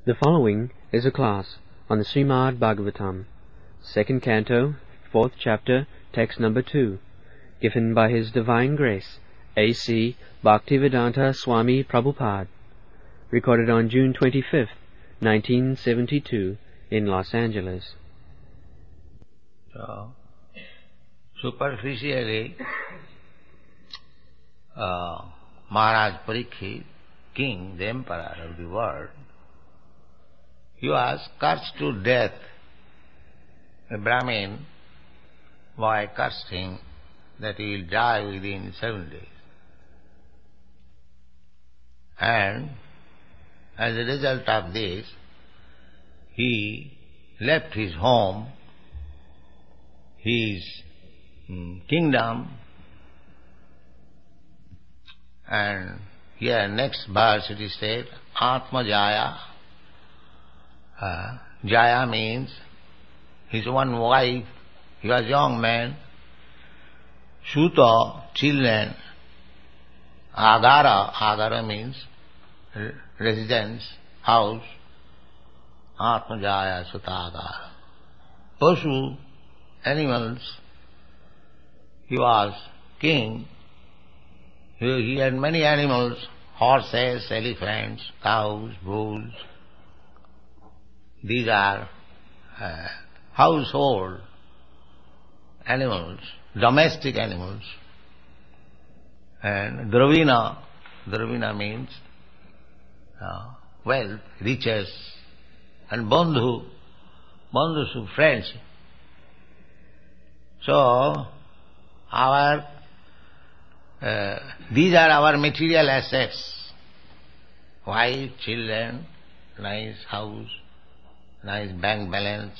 The following is a class on the Srimad Bhagavatam, second canto, fourth chapter, text number 2, given by His Divine Grace, A.C. Bhaktivedanta Swami Prabhupada, recorded on June 25th, 1972, in Los Angeles. So, superficially, Maharaj Parikshit, king, the emperor of the world, he was cursed to death. A Brahmin boy cursed him that he will die within 7 days. And as a result of this, he left his home, his kingdom, and here next verse it is said, Atma Jaya. Jaya means his one wife, he was a young man, Suta, children, Agara, Agara means residence, house, Atma Jaya, Suta Agara. Pashu, animals, he was king, he had many animals, horses, elephants, cows, bulls. These are household animals, domestic animals. And Dravina means wealth, riches, and Bandhu friends. So, these are our material assets. Wife, children, nice house, nice bank balance,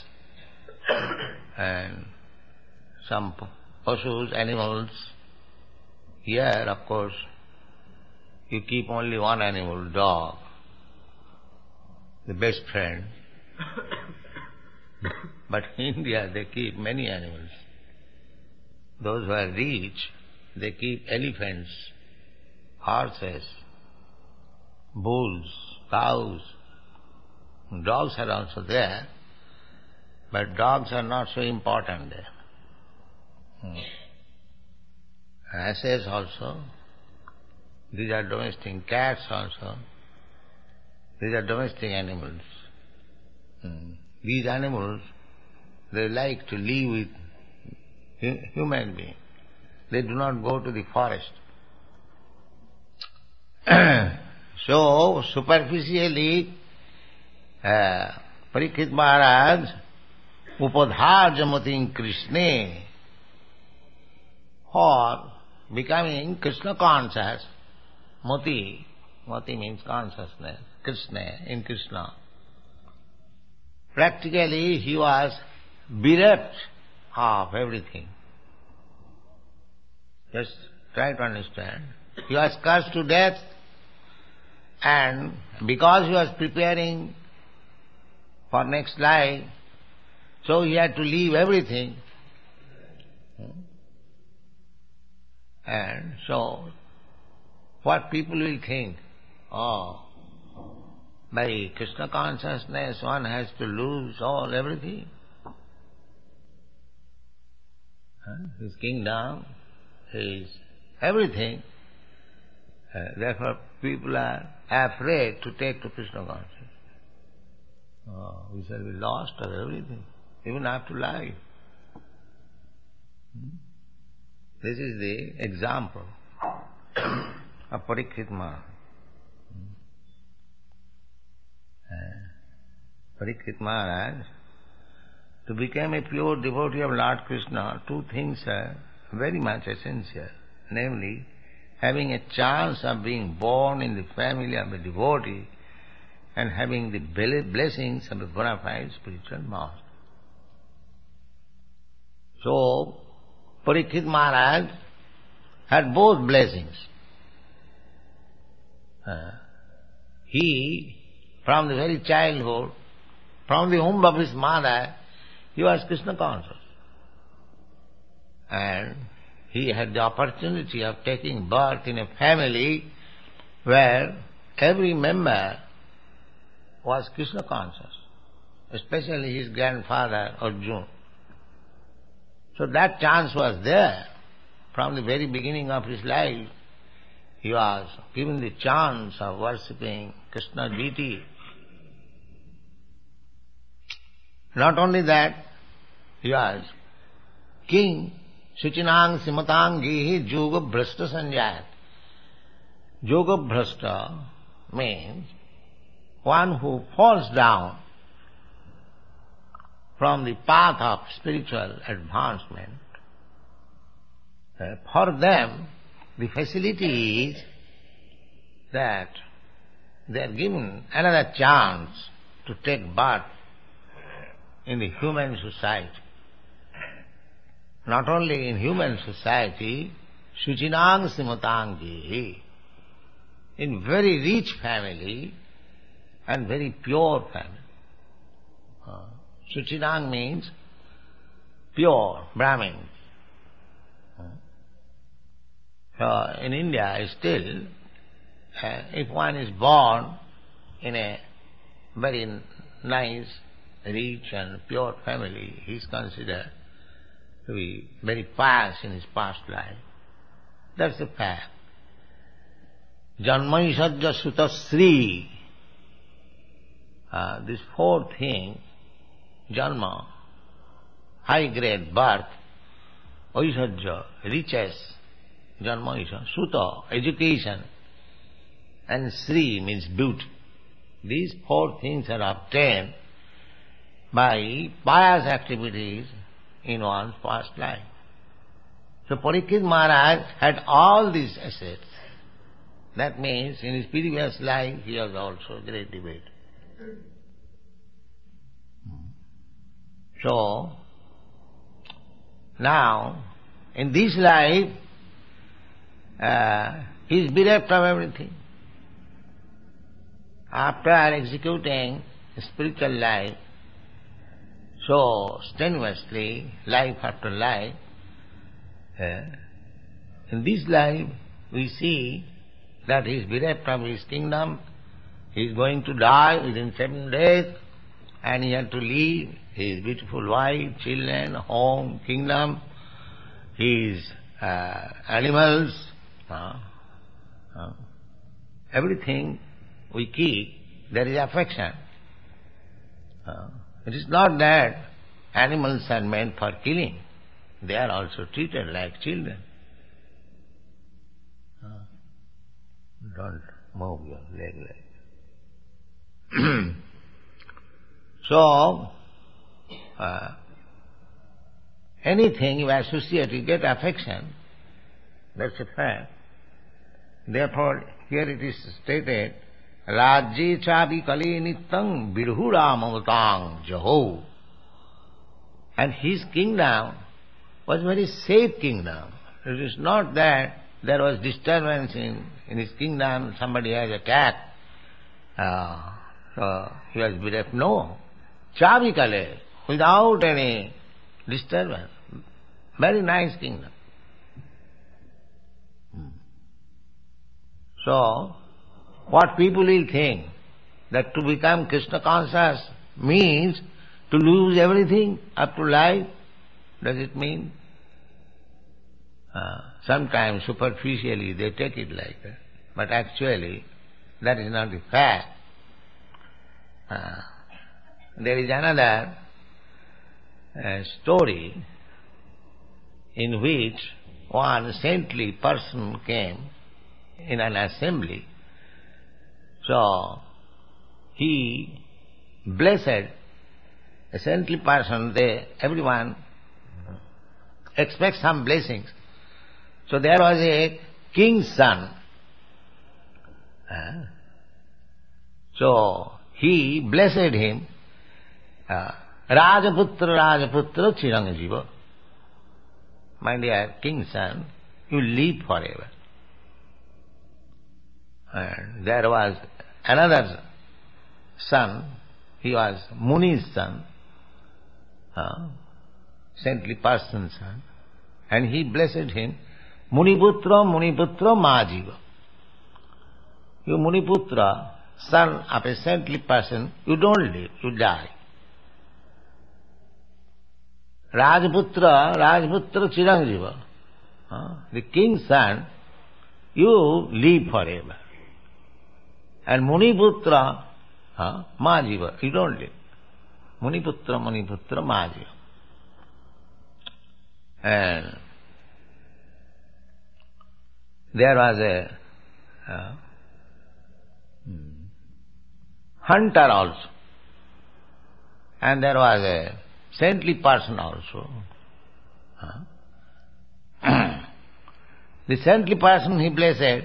and some pashus, animals. Here, of course, you keep only one animal, dog, the best friend. But in India, they keep many animals. Those who are rich, they keep elephants, horses, bulls, cows. Dogs are also there, but dogs are not so important there. Asses also, these are domestic. Cats also, these are domestic animals. These animals, they like to live with human beings. They do not go to the forest. So, superficially, Parikshit Maharaj, Upadharjamating Krishna, for becoming Krishna conscious, Mati means consciousness, Krishna, in Krishna. Practically he was bereft of everything. Just try to understand. He was cursed to death, and because he was preparing for next life, so he had to leave everything. And so, what people will think? Oh, by Krishna consciousness one has to lose everything. His kingdom, his everything. Therefore people are afraid to take to Krishna consciousness. We shall be lost of everything, even after life. This is the example of Parikshit Maharaj. Parikshit Maharaj, to become a pure devotee of Lord Krishna, two things are very much essential, namely, having a chance of being born in the family of a devotee and having the blessings of a bona fide spiritual master. So, Parikshit Maharaj had both blessings. He, from the very childhood, from the womb of his mother, he was Krishna conscious. And he had the opportunity of taking birth in a family where every member was Krishna conscious, especially his grandfather Arjuna. So that chance was there. From the very beginning of his life, he was given the chance of worshipping Krishna deity. Not only that, he was king, Suchinang Simatangihi Yoga Bhrashta Sanjayat. Yoga Bhrashta means one who falls down from the path of spiritual advancement. For them, the facility is that they are given another chance to take birth in the human society. Not only in human society, Suchinang Simatangi, in very rich family and very pure family. Suchinang means pure, Brahmin. So in India still, if one is born in a very nice, rich and pure family, he is considered to be very pious in his past life. That's a fact. Janmaisajja Sutasri. These four things, Janma, high grade birth, Aishajja, riches, Janma Isha, Suta, education, and Sri means beauty. These four things are obtained by pious activities in one's past life. So Parikshit Maharaj had all these assets. That means in his previous life he was also a great debater. So, now, in this life, he is bereft of everything. After executing spiritual life so strenuously, life after life, in this life we see that he is bereft of his kingdom, he is going to die within 7 days, and he had to leave his beautiful wife, children, home, kingdom, his animals, everything we keep, there is affection. It is not that animals are meant for killing. They are also treated like children. Don't move your leg like that. So, anything you associate, you get affection. That's a fact. Therefore, here it is stated, Rajye chabi kale nittang birhura mamatang jaho. And his kingdom was a very safe kingdom. It is not that there was disturbance in his kingdom, somebody has attacked, so he was bereft. No. Chabi kale, without any disturbance. Very nice kingdom. So, what people will think, that to become Krishna conscious means to lose everything up to life. Does it mean? Sometimes superficially they take it like that. But actually, that is not the fact. There is another story in which one saintly person came in an assembly. So, he blessed a saintly person. Everyone expects some blessings. So there was a king's son. So he blessed him, Rajaputra, Rajaputra, Chiranjiva. My dear king's son, you live forever. And there was another son, he was Muni's son, saintly person's son, and he blessed him, Muniputra, Muniputra, Majiva. You Muniputra, son of a saintly person, you don't live, you die. Rajputra Chiranjiva, the king's son, you live forever. And Muniputra, Majiva, you don't live. Muniputra, Majiva. And there was a hunter also. And there was a saintly person also. The saintly person, he blessed,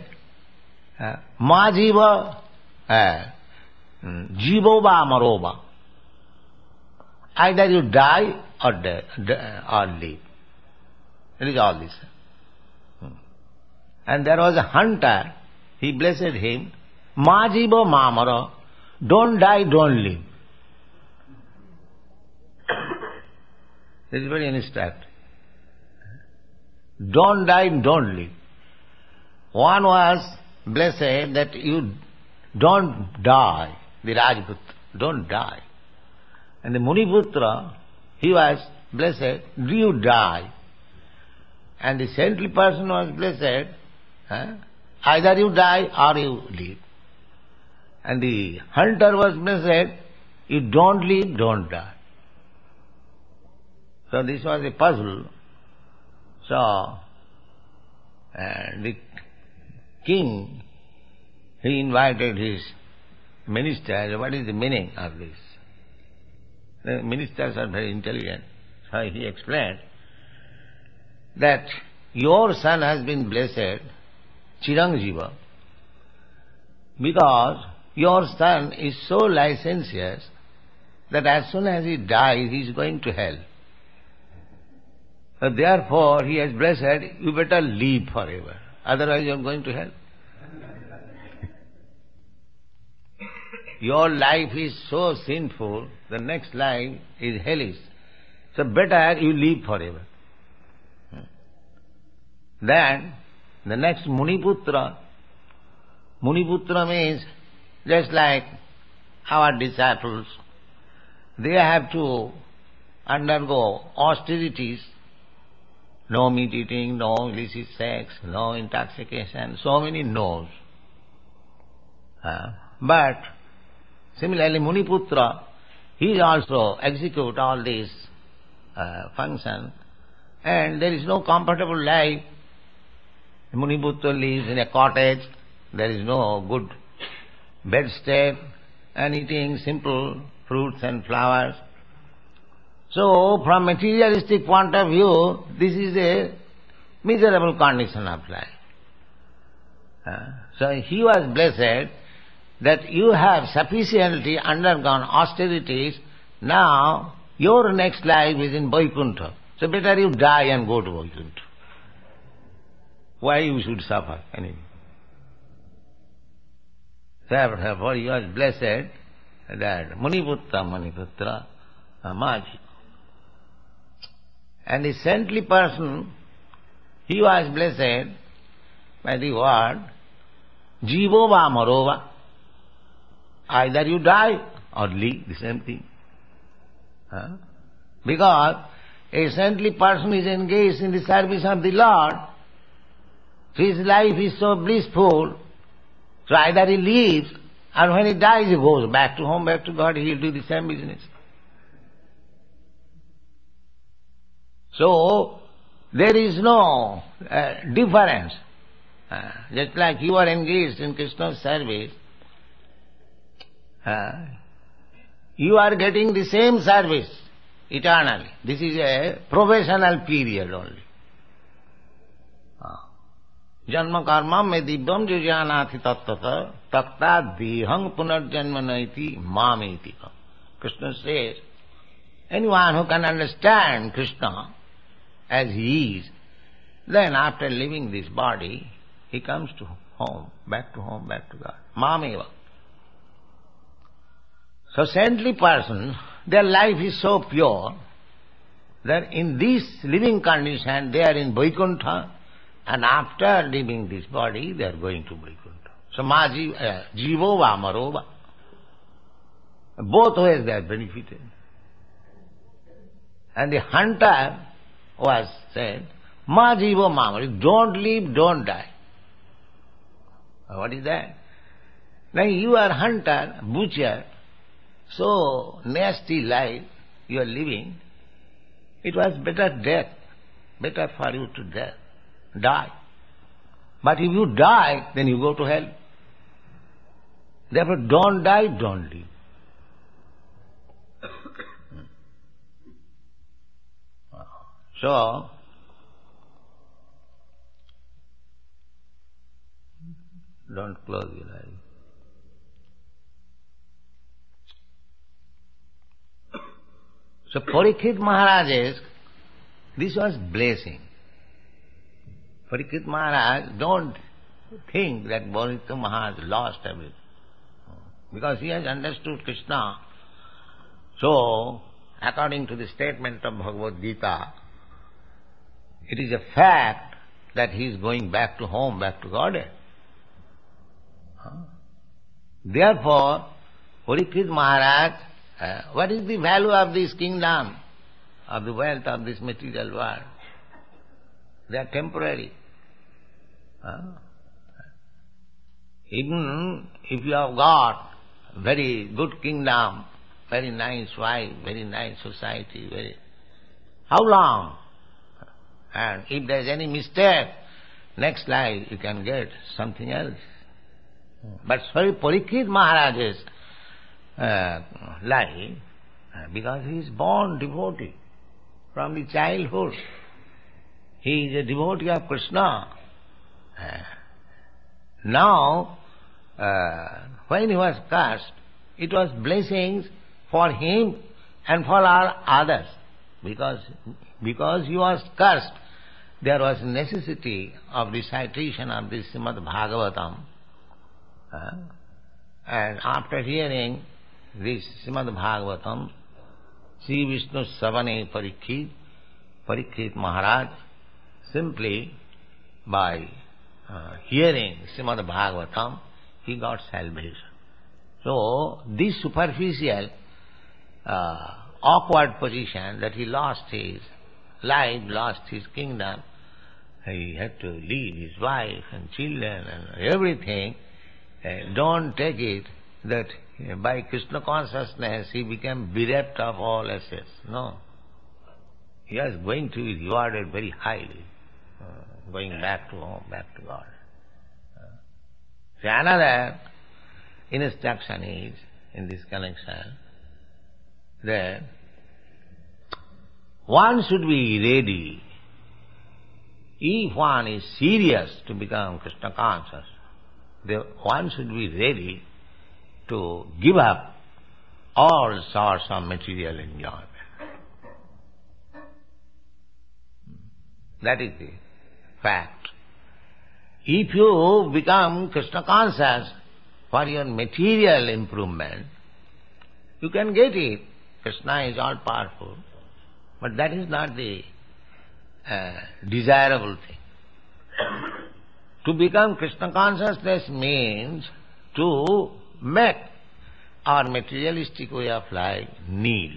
Majiva, Jivoba Maroba. Either you die or live. It is all this. And there was a hunter, he blessed him, Majiva Mamara, don't die, don't live. This is very instructive. Don't die, don't live. One was blessed that you don't die, the Rajputra, don't die. And the Muniputra, he was blessed, do you die? And the saintly person was blessed, either you die or you live. And the hunter was blessed, you don't live, don't die. So this was a puzzle. So the king, he invited his ministers, what is the meaning of this? The ministers are very intelligent. So he explained that your son has been blessed, Chiranjiva, because your son is so licentious that as soon as he dies, he is going to hell. So therefore, he has blessed, you better live forever. Otherwise, you are going to hell. Your life is so sinful, the next life is hellish. So better you live forever. Then, the next Muniputra. Muniputra means just like our disciples. They have to undergo austerities. No meat eating, no illicit sex, no intoxication, so many no's. But similarly, Muniputra, he also execute all these functions, and there is no comfortable life. Muniputra lives in a cottage, there is no good bedstead, and eating simple fruits and flowers. So, from materialistic point of view, this is a miserable condition of life. So he was blessed that you have sufficiently undergone austerities, now your next life is in Vaikuntha. So better you die and go to Vaikuntha. Why you should suffer anyway? Therefore he was blessed that Muniputra, Maji. And the saintly person, he was blessed by the word Jivova Marova. Either you die or live, the same thing. Because a saintly person is engaged in the service of the Lord, his life is so blissful, so either he lives or when he dies he goes back to home, back to God, he will do the same business. So, there is no difference. Just like you are engaged in Krishna's service, you are getting the same service eternally. This is a probational period only. Janma karma me divyam jujanati tattata takta dihang punarjanma naiti mamiti. Krishna says, anyone who can understand Krishna as he is, then after leaving this body, he comes to home, back to God. Mameva. So saintly person, their life is so pure that in this living condition they are in Vaikuntha, and after leaving this body they are going to Vaikuntha. So jivo va maro va. Both ways they are benefited. And the hunter was said, ma jivo ma maro, don't live, don't die. What is that? Now you are hunter, butcher, so nasty life you are living. It was better death, better for you to die. But if you die, then you go to hell. Therefore, don't die, don't live. So, don't close your eyes. So Parikshit Maharaj, this was blessing. Parikshit Maharaj, don't think that Parikshit Maharaj lost everything. Because he has understood Krishna. So, according to the statement of Bhagavad Gita, it is a fact that he is going back to home, back to Godhead. Therefore, Parikshit Maharaj, what is the value of this kingdom, of the wealth of this material world? They are temporary. Even if you have got very good kingdom, very nice wife, very nice society, how long? And if there is any mistake, next life you can get something else. But sorry, Parikshit Maharaj's life, because he is born devotee from the childhood. He is a devotee of Krishna. Now, when he was cursed, it was blessings for him and for all others. Because he was cursed, there was necessity of recitation of this Srimad Bhagavatam. And after hearing this Srimad Bhagavatam, Sri Vishnu Savane Parikshit Maharaj, simply by hearing Srimad Bhagavatam, he got salvation. So, this superficial, awkward position that he lost his life, lost his kingdom, he had to leave his wife and children and everything. Don't take it that by Krishna consciousness he became bereft of all assets. No. He was going to be rewarded very highly, going back to home, back to God. So another instruction is, in this connection, that one should be ready, if one is serious to become Krishna conscious, one should be ready to give up all sorts of material enjoyment. That is the fact. If you become Krishna conscious for your material improvement, you can get it. Krishna is all powerful. But that is not the desirable thing. To become Krishna consciousness means to make our materialistic way of life nil.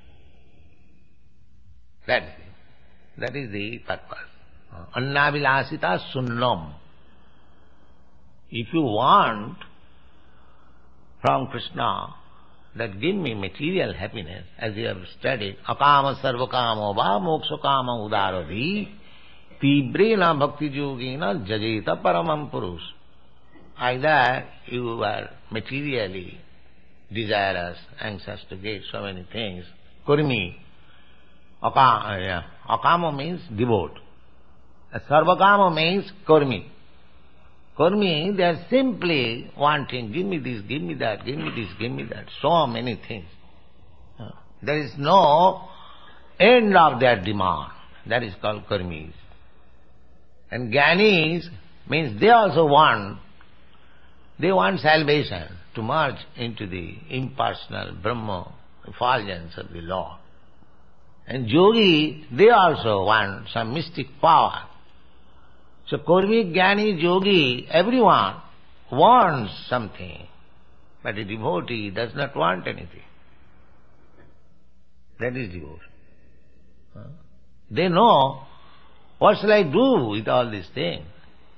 That is the purpose. Annavilasita sunnam. If you want from Krishna that give me material happiness, as you have studied, akama sarvakamo va mokshakama udaradi tibrena bhakti yogena jajeta paramam purush. Either you are materially desirous, anxious to get so many things, kurmi. Akama means devote. Sarvakama means kurmi. Kurmi, they are simply wanting, give me this, give me that, give me this, give me that, so many things. There is no end of their demand. That is called kurmis. And Gyanis means they also want salvation, to merge into the impersonal Brahma effulgence of the Lord. And Yogi, they also want some mystic power. So Kurmi, Jnani, Yogi, everyone, wants something, but a devotee does not want anything. That is devotion. They know, what shall I do with all these things?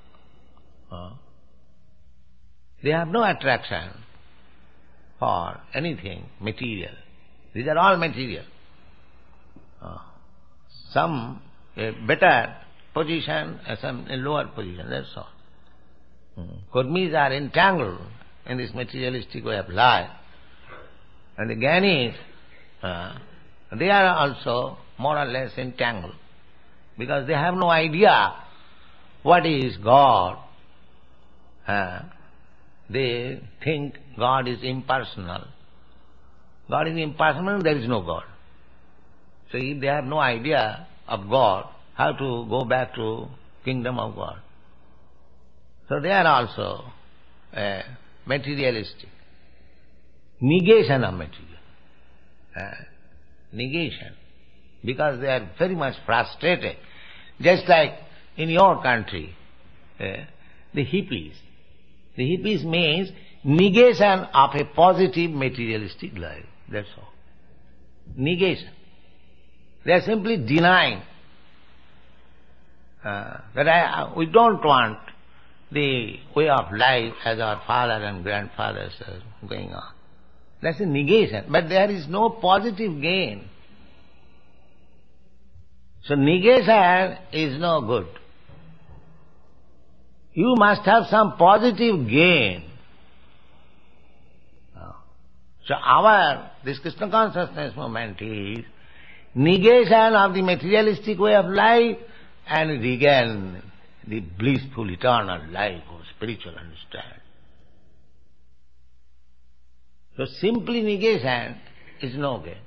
They have no attraction for anything material. These are all material. Some a better position, some a lower position, that's all. Kurmis are entangled in this materialistic way of life. And the Jnanis, they are also more or less entangled, because they have no idea what is God. They think God is impersonal. God is impersonal, there is no God. So if they have no idea of God, how to go back to kingdom of God? So they are also materialistic. Negation of material. Negation. Because they are very much frustrated. Just like in your country, the hippies. The hippies means negation of a positive materialistic life. That's all. Negation. They are simply denying that we don't want the way of life as our father and grandfathers are going on. That's a negation. But there is no positive gain. So negation is no good. You must have some positive gain. So this Krishna consciousness movement is negation of the materialistic way of life and regain the blissful eternal life of spiritual understanding. So simply negation is no gain.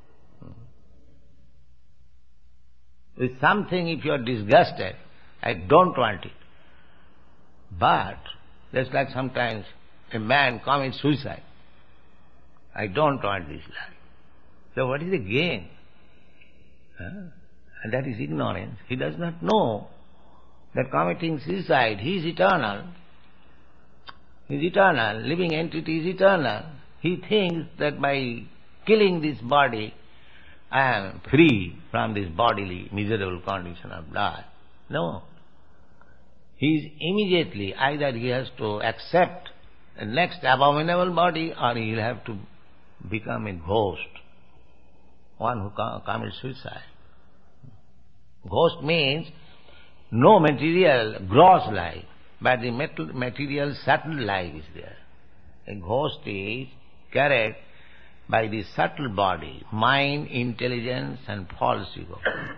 With something, if you are disgusted, I don't want it. But just like sometimes a man commits suicide, I don't want this life. So what is the gain? And that is ignorance. He does not know that committing suicide, he is eternal. He is eternal. Living entity is eternal. He thinks that by killing this body, I am free from this bodily miserable condition of life. No. He is immediately, either he has to accept the next abominable body, or he will have to become a ghost, one who commits suicide. Ghost means no material gross life, but the material subtle life is there. A ghost is carried by the subtle body, mind, intelligence and false ego.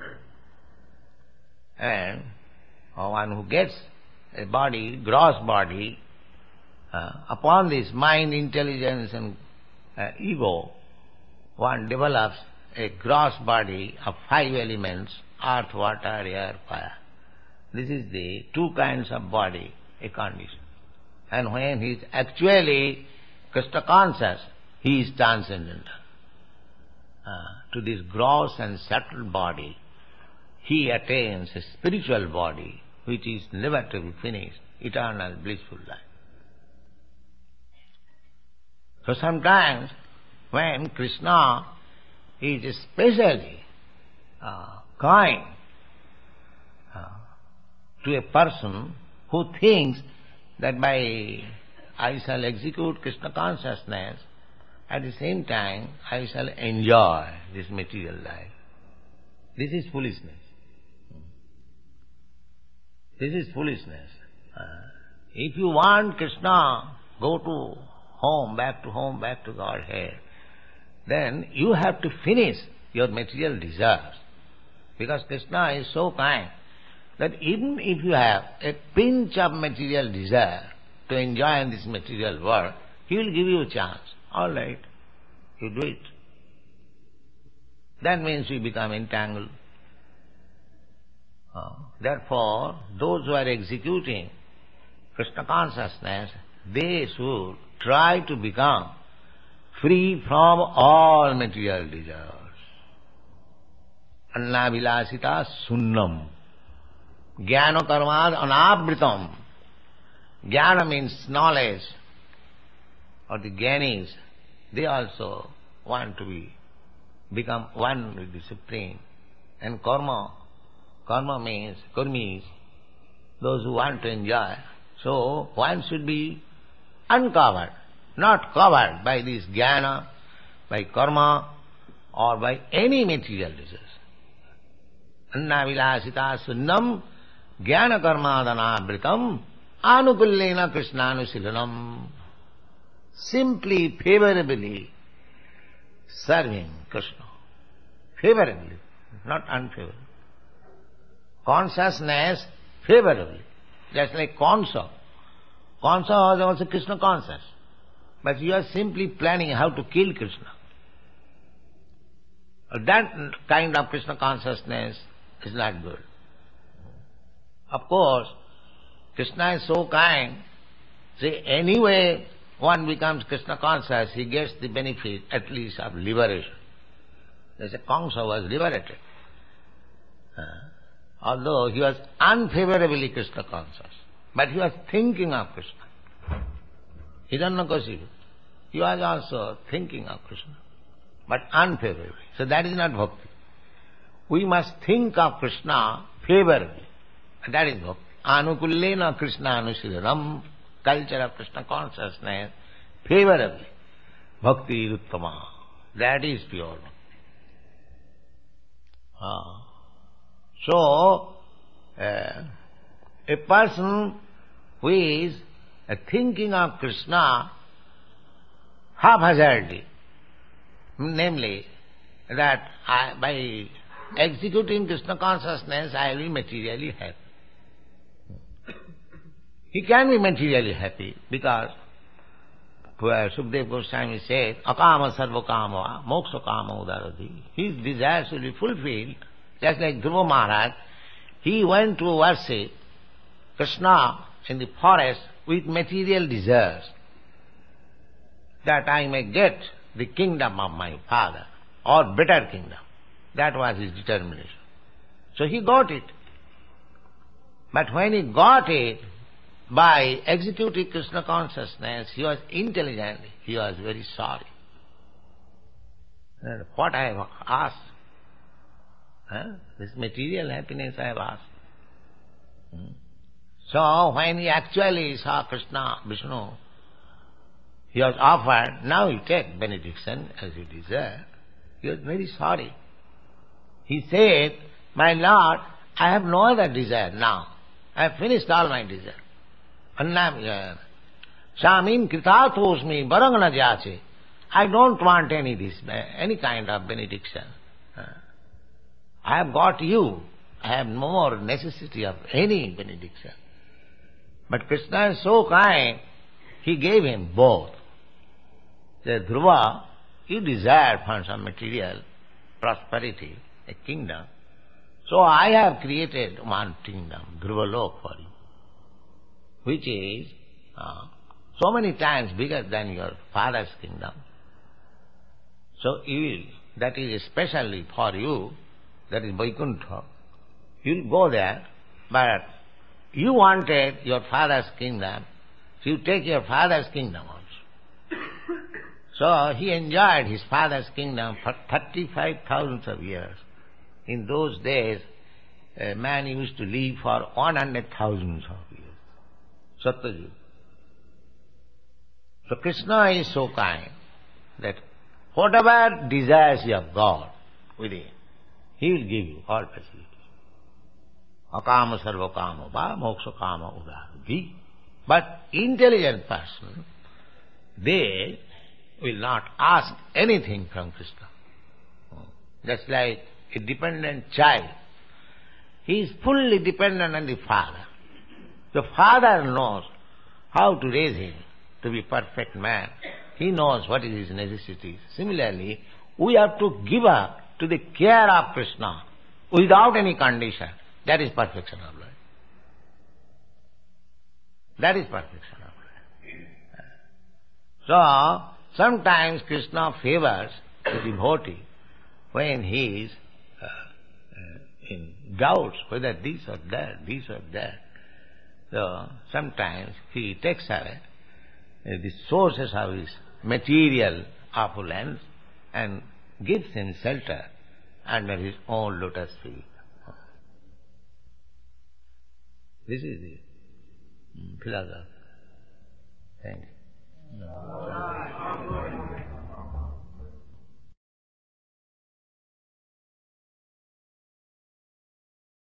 And one who gets a body, gross body, upon this mind, intelligence and ego, one develops a gross body of 5 elements, earth, water, air, fire. This is the 2 kinds of body, a condition. And when he is actually Krishna conscious, he is transcendental. To this gross and subtle body, he attains a spiritual body which is never to be finished, eternal blissful life. So sometimes when Krishna is especially kind to a person who thinks that by I shall execute Krishna consciousness, at the same time I shall enjoy this material life. This is foolishness. This is foolishness. If you want Krishna, go to home, back to Godhead, then you have to finish your material desires. Because Krishna is so kind that even if you have a pinch of material desire to enjoy in this material world, He will give you a chance. All right, you do it. That means you become entangled. Therefore, those who are executing Krishna consciousness, they should try to become free from all material desires. Annavilasita sunnam, jnana karmad anavritam. Jnana means knowledge, or the Jnanis, they also want to become one with the Supreme. And karma means, kurmis, those who want to enjoy. So one should be uncovered, not covered by this jnana, by karma, or by any material desires. Anna vilasita sunnam jnana karma dhanavritam anukullena krishnanushilanam. Simply, favorably serving Krishna. Favorably, not unfavorably. Consciousness favorably. Just like Kansa. Kansa was also Krishna conscious. But you are simply planning how to kill Krishna. That kind of Krishna consciousness is not good. Of course, Krishna is so kind. See, anyway one becomes Krishna conscious, he gets the benefit at least of liberation. There's a Kamsa was liberated. Although he was unfavorably Krishna conscious, but he was thinking of Krishna. Hiranyakashipu, he was also thinking of Krishna, but unfavorably. So that is not bhakti. We must think of Krishna favorably. That is bhakti. Anukullena Krishna anusiranam, culture of Krishna consciousness, favorably. Bhakti is uttama. That is pure bhakti. So, a person who is thinking of Krishna haphazardly, namely that by executing Krishna consciousness I will be materially happy. He can be materially happy because Sukadeva Goswami said, akama sarva kama moksha kama udarati. His desires will be fulfilled, just like Dhruva Maharaj. He went to worship Krishna in the forest with material desires, that I may get the kingdom of my father, or better kingdom. That was his determination. So he got it. But when he got it, by executing Krishna consciousness, he was intelligent, he was very sorry. What I have asked, this material happiness I have asked. So when he actually saw Krishna, Vishnu, he was offered, now you take benediction as you desire. He was very sorry. He said, my Lord, I have no other desire now. I have finished all my desire. Annam Shamim kritatosmi barangana jyache. I don't want any kind of benediction. I have got you. I have no more necessity of any benediction. But Krishna is so kind, he gave him both. Said, Dhruva, you desire for some material prosperity, a kingdom. So I have created one kingdom, Dhruvalok, for you, which is so many times bigger than your father's kingdom. So that is especially for you, that is Vaikuntha. You'll go there, but you wanted your father's kingdom, so you take your father's kingdom also. So he enjoyed his father's kingdom for 35,000 of years. In those days, a man used to live for 100,000 of years. Satyajug. So Krishna is so kind that whatever desires you have got within, he will give you all facilities. Akama sarva kama va moksha kama udarati. But intelligent person, they will not ask anything from Krishna. Just like a dependent child. He is fully dependent on the father. The father knows how to raise him to be a perfect man. He knows what is his necessities. Similarly, we have to give up to the care of Krishna without any condition. That is perfection of life. That is perfection of life. So, sometimes Krishna favors the devotee when he is in doubts whether this or that. So sometimes he takes away the sources of his material opulence and gives him shelter under his own lotus feet. This is the philosophy. Thank you.